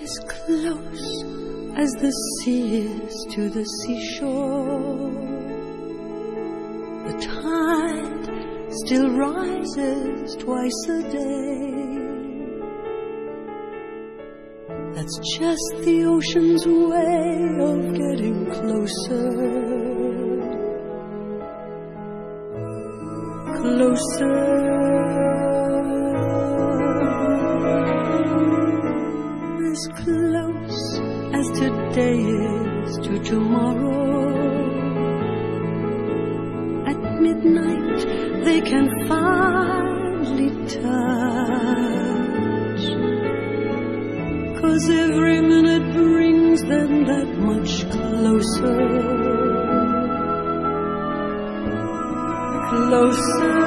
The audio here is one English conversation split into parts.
as close as the sea is to the seashore. The tide still rises twice a day. That's just the ocean's way of getting closer, closer. As close as today is to tomorrow. At midnight they can finally touch, 'cause every minute brings them that much closer, closer.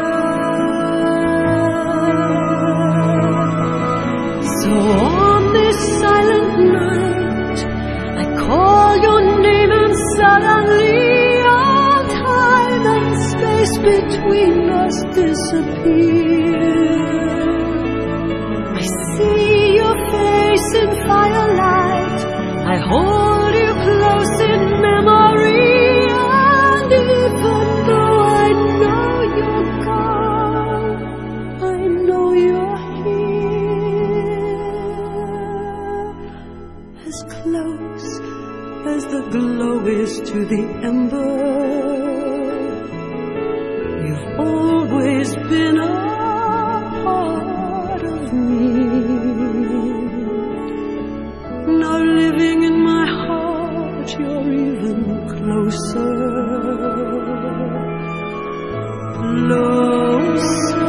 So on this silent night I call your name, and suddenly all time and space between us disappear. I see your face in firelight, I hold you close in memory, and even though I know you're gone, I know you're here. As close as the glow is to the ember, you've always been a part of me. Now living in my heart, you're even closer, closer.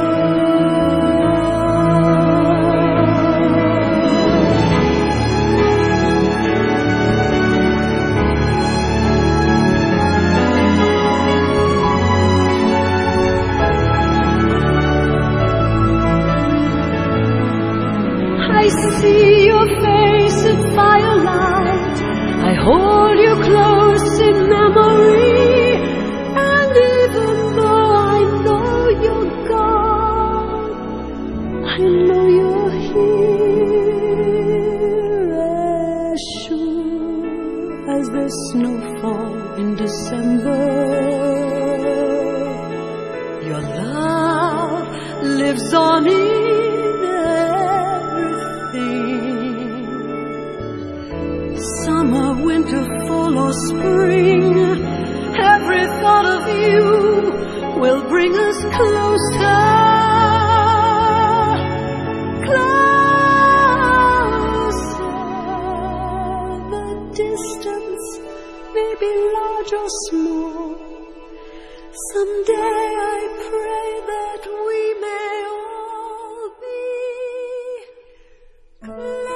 I see your face in firelight, I hold you close in memory, and even though I know you're gone, I know you're here. As sure as the snowfall in December, your love lives on in summer, winter, fall or spring, every thought of you will bring us closer, closer. The distance may be large or small, someday I pray that we may all be close.